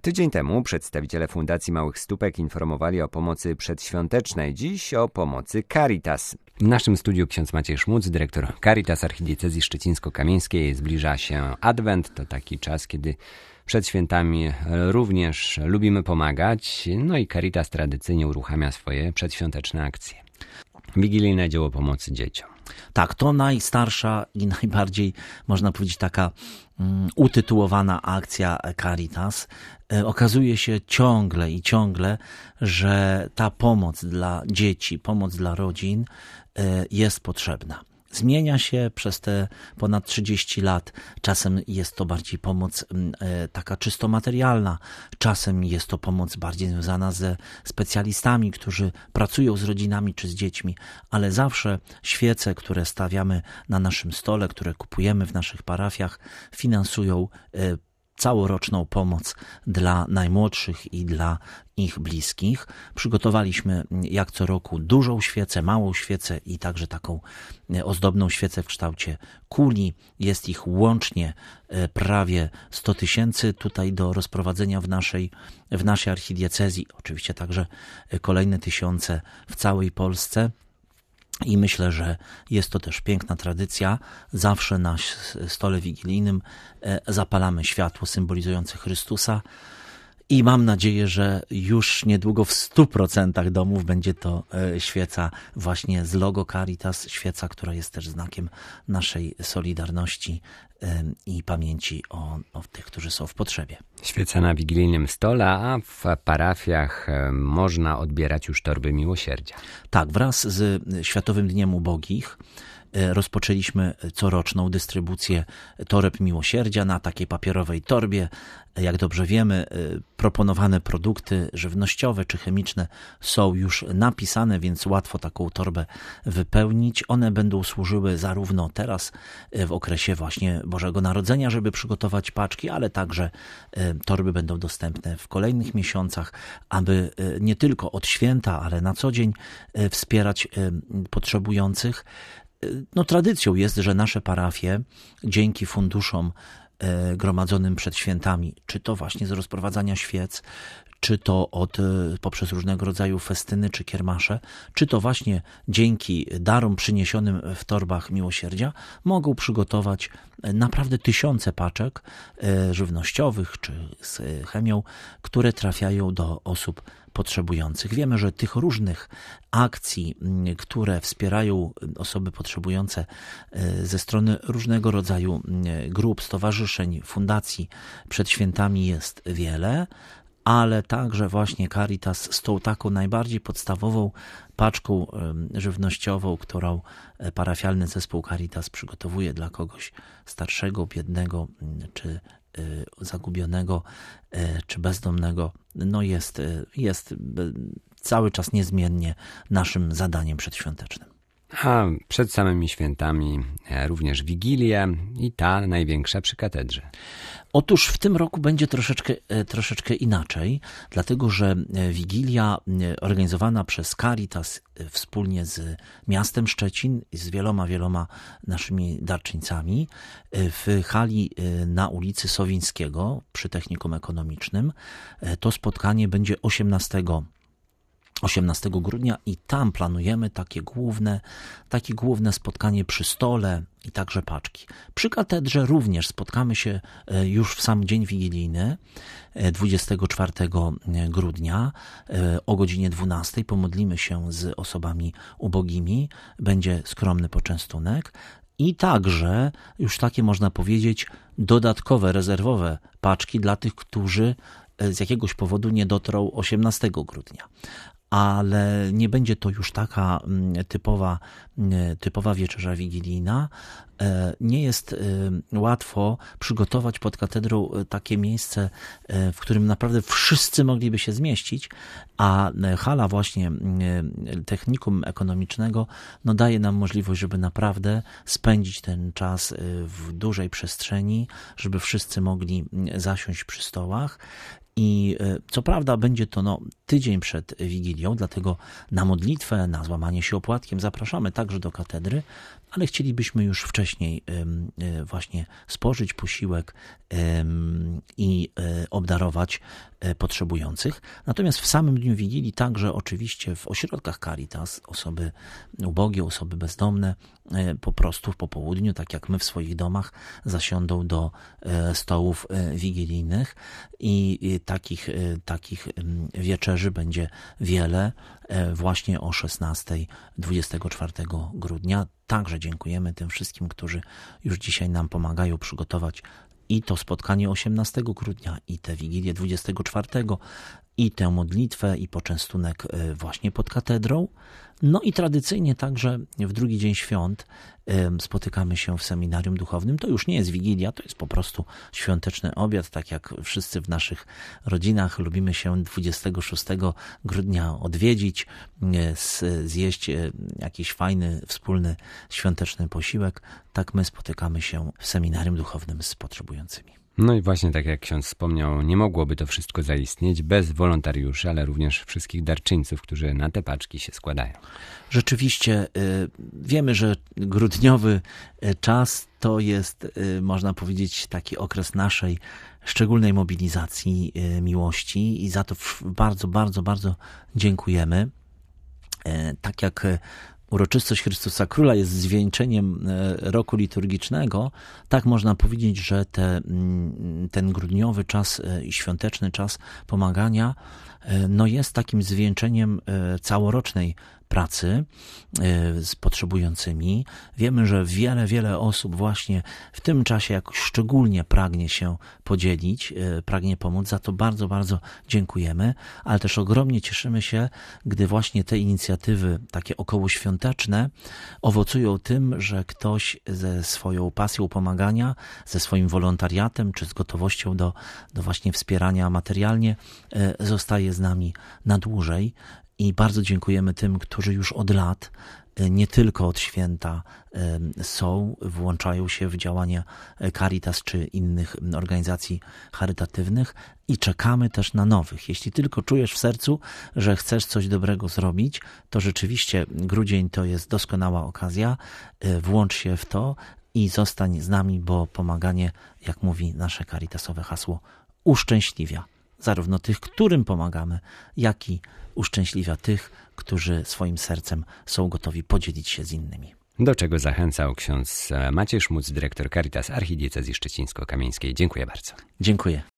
Tydzień temu przedstawiciele Fundacji Małych Stópek informowali o pomocy przedświątecznej, dziś o pomocy Caritas. W naszym studiu ksiądz Maciej Szmuc, dyrektor Caritas Archidiecezji Szczecińsko-Kamieńskiej. Zbliża się Adwent, to taki czas, kiedy przed świętami również lubimy pomagać, no i Caritas tradycyjnie uruchamia swoje przedświąteczne akcje. Wigilijne dzieło pomocy dzieciom. Tak, to najstarsza i najbardziej, można powiedzieć, taka utytułowana akcja Caritas. Okazuje się ciągle, że ta pomoc dla dzieci, pomoc dla rodzin jest potrzebna. Zmienia się przez te ponad 30 lat. Czasem jest to bardziej pomoc taka czysto materialna, czasem jest to pomoc bardziej związana ze specjalistami, którzy pracują z rodzinami czy z dziećmi, ale zawsze świece, które stawiamy na naszym stole, które kupujemy w naszych parafiach, finansują całoroczną pomoc dla najmłodszych i dla ich bliskich. Przygotowaliśmy jak co roku dużą świecę, małą świecę i także taką ozdobną świecę w kształcie kuli. Jest ich łącznie prawie 100 000 tutaj do rozprowadzenia w naszej archidiecezji. Oczywiście także kolejne tysiące w całej Polsce. I myślę, że jest to też piękna tradycja. Zawsze na stole wigilijnym zapalamy światło symbolizujące Chrystusa i mam nadzieję, że już niedługo w 100% domów będzie to świeca właśnie z logo Caritas, świeca, która jest też znakiem naszej solidarności i pamięci o tych, którzy są w potrzebie. Świeca na wigilijnym stole, a w parafiach można odbierać już torby miłosierdzia. Tak, wraz z Światowym Dniem Ubogich rozpoczęliśmy coroczną dystrybucję toreb miłosierdzia na takiej papierowej torbie. Jak dobrze wiemy, proponowane produkty żywnościowe czy chemiczne są już napisane, więc łatwo taką torbę wypełnić. One będą służyły zarówno teraz w okresie właśnie Bożego Narodzenia, żeby przygotować paczki, ale także torby będą dostępne w kolejnych miesiącach, aby nie tylko od święta, ale na co dzień wspierać potrzebujących. Tradycją jest, że nasze parafie dzięki funduszom gromadzonym przed świętami, czy to właśnie z rozprowadzania świec, czy to poprzez różnego rodzaju festyny czy kiermasze, czy to właśnie dzięki darom przyniesionym w torbach miłosierdzia, mogą przygotować naprawdę tysiące paczek żywnościowych czy z chemią, które trafiają do osób potrzebujących. Wiemy, że tych różnych akcji, które wspierają osoby potrzebujące ze strony różnego rodzaju grup, stowarzyszeń, fundacji przed świętami jest wiele, ale także właśnie Caritas z tą taką najbardziej podstawową paczką żywnościową, którą parafialny zespół Caritas przygotowuje dla kogoś starszego, biednego, czy zagubionego, czy bezdomnego, jest cały czas niezmiennie naszym zadaniem przedświątecznym. A przed samymi świętami również Wigilia i ta największa przy katedrze. Otóż w tym roku będzie troszeczkę inaczej, dlatego że Wigilia organizowana przez Caritas wspólnie z miastem Szczecin i z wieloma naszymi darczyńcami w hali na ulicy Sowińskiego przy Technikum Ekonomicznym. To spotkanie będzie 18 grudnia i tam planujemy takie główne spotkanie przy stole i także paczki. Przy katedrze również spotkamy się już w sam dzień wigilijny, 24 grudnia o godzinie 12. Pomodlimy się z osobami ubogimi, będzie skromny poczęstunek i także już takie, można powiedzieć, dodatkowe, rezerwowe paczki dla tych, którzy z jakiegoś powodu nie dotrą 18 grudnia. Ale nie będzie to już taka typowa wieczerza wigilijna. Nie jest łatwo przygotować pod katedrą takie miejsce, w którym naprawdę wszyscy mogliby się zmieścić, a hala właśnie Technikum Ekonomicznego daje nam możliwość, żeby naprawdę spędzić ten czas w dużej przestrzeni, żeby wszyscy mogli zasiąść przy stołach. I co prawda będzie to tydzień przed Wigilią, dlatego na modlitwę, na złamanie się opłatkiem zapraszamy także do katedry, ale chcielibyśmy już wcześniej właśnie spożyć posiłek i obdarować potrzebujących. Natomiast w samym dniu Wigilii także oczywiście w ośrodkach Caritas osoby ubogie, osoby bezdomne po prostu po południu, tak jak my w swoich domach, zasiądą do stołów wigilijnych i takich wieczerzy będzie wiele właśnie o 16:00 24 grudnia. Także dziękujemy tym wszystkim, którzy już dzisiaj nam pomagają przygotować i to spotkanie 18 grudnia, i tę Wigilię 24, i tę modlitwę, i poczęstunek właśnie pod katedrą. No i tradycyjnie także w drugi dzień świąt spotykamy się w seminarium duchownym. To już nie jest Wigilia, to jest po prostu świąteczny obiad, tak jak wszyscy w naszych rodzinach lubimy się 26 grudnia odwiedzić, zjeść jakiś fajny, wspólny, świąteczny posiłek. Tak my spotykamy się w seminarium duchownym z potrzebującymi. No i właśnie tak jak ksiądz wspomniał, nie mogłoby to wszystko zaistnieć bez wolontariuszy, ale również wszystkich darczyńców, którzy na te paczki się składają. Rzeczywiście wiemy, że grudniowy czas to jest, można powiedzieć, taki okres naszej szczególnej mobilizacji miłości i za to bardzo, bardzo, bardzo dziękujemy. Tak jak uroczystość Chrystusa Króla jest zwieńczeniem roku liturgicznego, tak można powiedzieć, że ten grudniowy czas i świąteczny czas pomagania jest takim zwieńczeniem całorocznej pracy z potrzebującymi. Wiemy, że wiele osób właśnie w tym czasie jakoś szczególnie pragnie się podzielić, pragnie pomóc. Za to bardzo, bardzo dziękujemy, ale też ogromnie cieszymy się, gdy właśnie te inicjatywy takie okołoświąteczne owocują tym, że ktoś ze swoją pasją pomagania, ze swoim wolontariatem, czy z gotowością do właśnie wspierania materialnie zostaje z nami na dłużej. I bardzo dziękujemy tym, którzy już od lat, nie tylko od święta włączają się w działania Caritas czy innych organizacji charytatywnych i czekamy też na nowych. Jeśli tylko czujesz w sercu, że chcesz coś dobrego zrobić, to rzeczywiście grudzień to jest doskonała okazja. Włącz się w to i zostań z nami, bo pomaganie, jak mówi nasze caritasowe hasło, uszczęśliwia zarówno tych, którym pomagamy, jak i uszczęśliwia tych, którzy swoim sercem są gotowi podzielić się z innymi. Do czego zachęcał ksiądz Maciej Szmuc, dyrektor Caritas Archidiecezji Szczecińsko-Kamieńskiej. Dziękuję bardzo. Dziękuję.